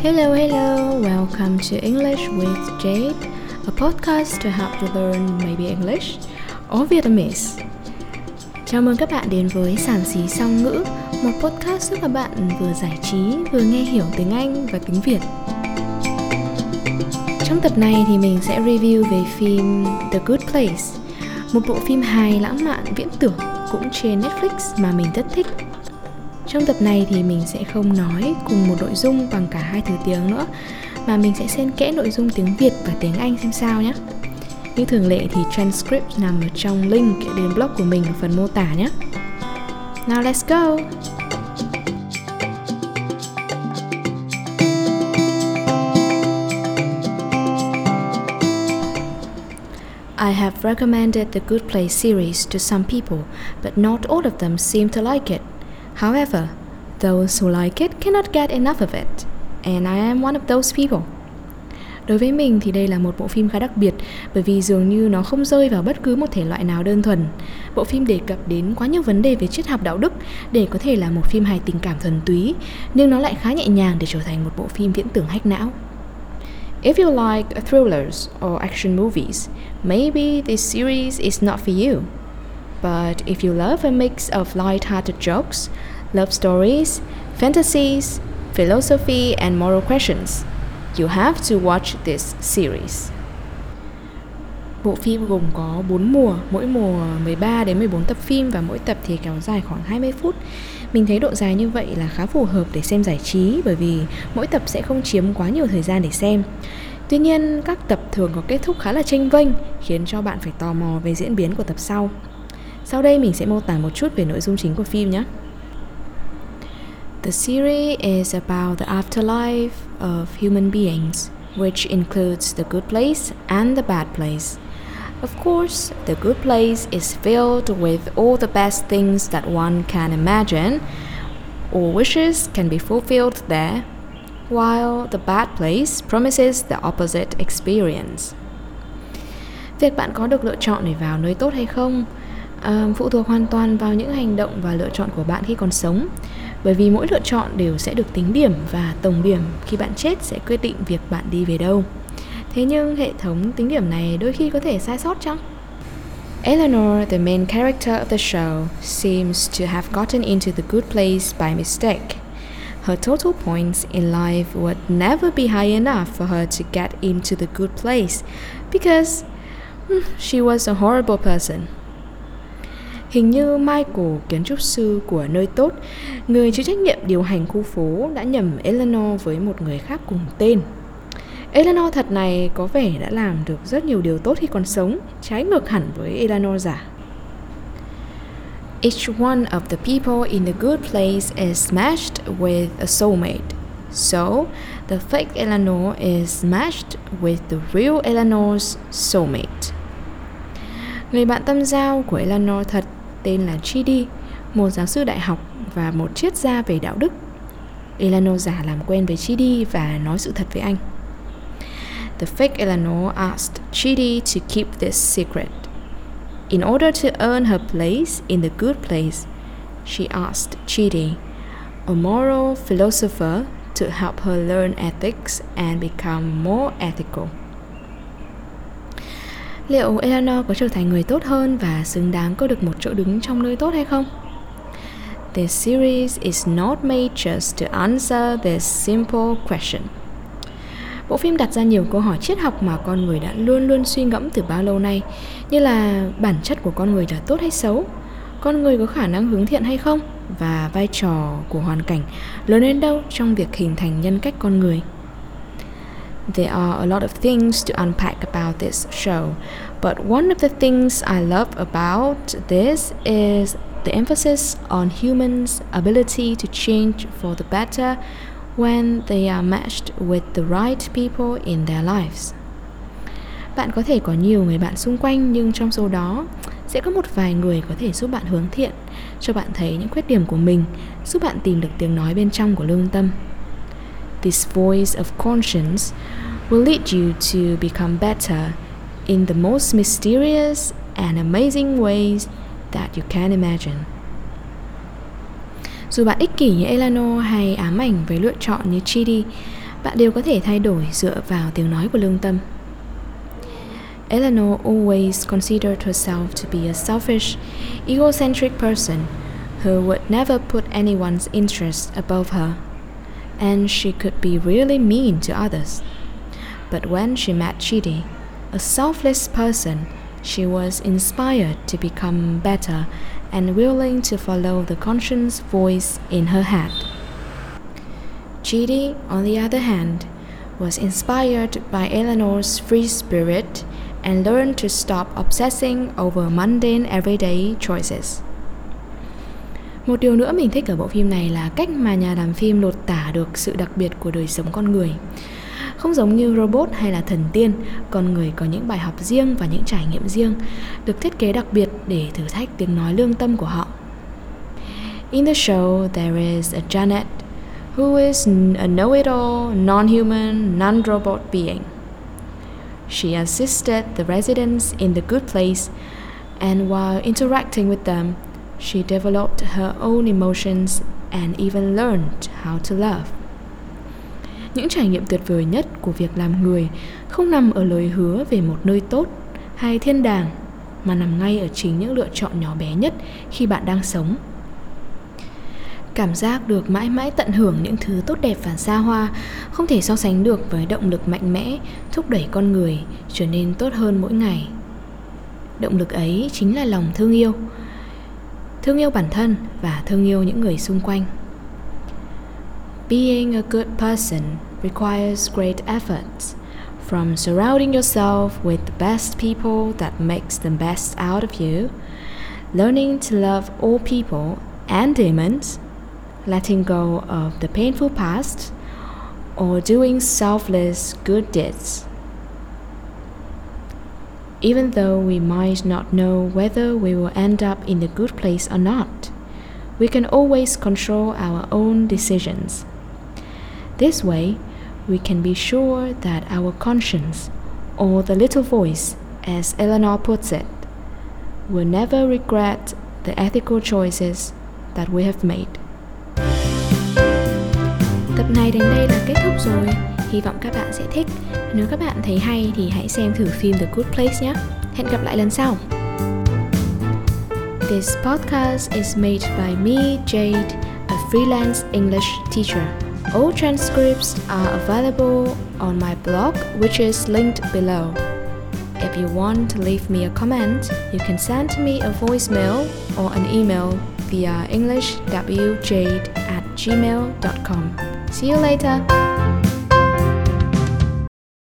Hello, welcome to English with Jade, a podcast to help you learn maybe English or Vietnamese. Chào mừng các bạn đến với Xàm Xí Song Ngữ, một podcast giúp các bạn vừa giải trí, vừa nghe hiểu tiếng Anh và tiếng Việt. Trong tập này thì mình sẽ review về phim The Good Place, một bộ phim hài lãng mạn viễn tưởng cũng trên Netflix mà mình rất thích. Trong tập này thì mình sẽ không nói cùng một nội dung bằng cả hai thứ tiếng nữa, mà mình sẽ xen kẽ nội dung tiếng Việt và tiếng Anh xem sao nhé. Như thường lệ thì transcript nằm ở trong link đến blog của mình ở phần mô tả nhé. Now let's go! I have recommended the Good Place series to some people, but not all of them seem to like it. However, those who like it cannot get enough of it, and I am one of those people. Đối với mình thì đây là một bộ phim khá đặc biệt, bởi vì dường như nó không rơi vào bất cứ một thể loại nào đơn thuần. Bộ phim đề cập đến quá nhiều vấn đề về triết học đạo đức để có thể là một phim hài tình cảm thuần túy, nhưng nó lại khá nhẹ nhàng để trở thành một bộ phim viễn tưởng hack não. If you like thrillers or action movies, maybe this series is not for you. But if you love a mix of light-hearted jokes, love stories, fantasies, philosophy and moral questions, you have to watch this series. Bộ phim gồm có 4 mùa, mỗi mùa 13 đến 14 tập phim và mỗi tập thì kéo dài khoảng 20 phút. Mình thấy độ dài như vậy là khá phù hợp để xem giải trí, bởi vì mỗi tập sẽ không chiếm quá nhiều thời gian để xem. Tuy nhiên, các tập thường có kết thúc khá là chênh vênh, khiến cho bạn phải tò mò về diễn biến của tập sau. Sau đây mình sẽ mô tả một chút về nội dung chính của phim nhé. The series is about the afterlife of human beings, which includes the good place and the bad place. Of course, the good place is filled with all the best things that one can imagine. All wishes can be fulfilled there, while the bad place promises the opposite experience. Việc bạn có được lựa chọn để vào nơi tốt hay không phụ thuộc hoàn toàn vào những hành động và lựa chọn của bạn khi còn sống, bởi vì mỗi lựa chọn đều sẽ được tính điểm và tổng điểm khi bạn chết sẽ quyết định việc bạn đi về đâu. Thế nhưng hệ thống tính điểm này đôi khi có thể sai sót chăng? Eleanor, the main character of the show, seems to have gotten into the good place by mistake. Her total points in life would never be high enough for her to get into the good place because she was a horrible person. Hình như Michael, kiến trúc sư của nơi tốt, người chịu trách nhiệm điều hành khu phố, đã nhầm Eleanor với một người khác cùng tên. Eleanor thật này có vẻ đã làm được rất nhiều điều tốt khi còn sống, trái ngược hẳn với Eleanor giả. Each one of the people in the good place is matched with a soulmate. So, the fake Eleanor is matched with the real Eleanor's soulmate. Người bạn tâm giao của Eleanor thật tên là Chidi, một giáo sư đại học và một triết gia về đạo đức. Eleanor giả làm quen với Chidi và nói sự thật với anh. The fake Eleanor asked Chidi to keep this secret. In order to earn her place in the good place, she asked Chidi, a moral philosopher, to help her learn ethics and become more ethical. Liệu Eleanor có trở thành người tốt hơn và xứng đáng có được một chỗ đứng trong nơi tốt hay không? This series is not made just to answer this simple question. Bộ phim đặt ra nhiều câu hỏi triết học mà con người đã luôn luôn suy ngẫm từ bao lâu nay, như là bản chất của con người là tốt hay xấu, con người có khả năng hướng thiện hay không, và vai trò của hoàn cảnh lớn đến đâu trong việc hình thành nhân cách con người. There are a lot of things to unpack about this show, but one of the things I love about this is the emphasis on humans' ability to change for the better when they are matched with the right people in their lives. Bạn có thể có nhiều người bạn xung quanh, nhưng trong số đó sẽ có một vài người có thể giúp bạn hướng thiện, cho bạn thấy những khuyết điểm của mình, giúp bạn tìm được tiếng nói bên trong của lương tâm. This voice of conscience will lead you to become better in the most mysterious and amazing ways that you can imagine. Dù bạn ích kỷ như Eleanor hay ám ảnh với lựa chọn như Chidi, Bạn đều có thể thay đổi dựa vào tiếng nói của lương tâm. Eleanor always considered herself to be a selfish, egocentric person who would never put anyone's interests above her, and she could be really mean to others. But when she met Chidi, a selfless person, she was inspired to become better and willing to follow the conscience voice in her head. Chidi, on the other hand, was inspired by Eleanor's free spirit and learned to stop obsessing over mundane everyday choices. Một điều nữa mình thích ở bộ phim này là cách mà nhà làm phim lột tả được sự đặc biệt của đời sống con người. Không giống như robot hay là thần tiên, con người có những bài học riêng và những trải nghiệm riêng, được thiết kế đặc biệt để thử thách tiếng nói lương tâm của họ. In the show, there is a Janet, who is a know-it-all, non-human, non-robot being. She assisted the residents in the good place, and while interacting with them, she developed her own emotions and even learned how to love. Những trải nghiệm tuyệt vời nhất của việc làm người không nằm ở lời hứa về một nơi tốt hay thiên đàng, mà nằm ngay ở chính những lựa chọn nhỏ bé nhất khi bạn đang sống. Cảm giác được mãi mãi tận hưởng những thứ tốt đẹp và xa hoa không thể so sánh được với động lực mạnh mẽ thúc đẩy con người trở nên tốt hơn mỗi ngày. Động lực ấy chính là lòng thương yêu bản thân và thương yêu những người xung quanh. Being a good person requires great efforts, from surrounding yourself with the best people that makes the best out of you, learning to love all people and demons, letting go of the painful past, or doing selfless good deeds. Even though we might not know whether we will end up in the good place or not, we can always control our own decisions. This way, we can be sure that our conscience, or the little voice, as Eleanor puts it, will never regret the ethical choices that we have made. Tập này đến đây là kết thúc rồi. Hy vọng các bạn sẽ thích. Nếu các bạn thấy hay thì hãy xem thử phim The Good Place nhé. Hẹn gặp lại lần sau. This podcast is made by me, Jade, a freelance English teacher. All transcripts are available on my blog, which is linked below. If you want to leave me a comment, you can send me a voicemail or an email via englishwjade@gmail.com. See you later!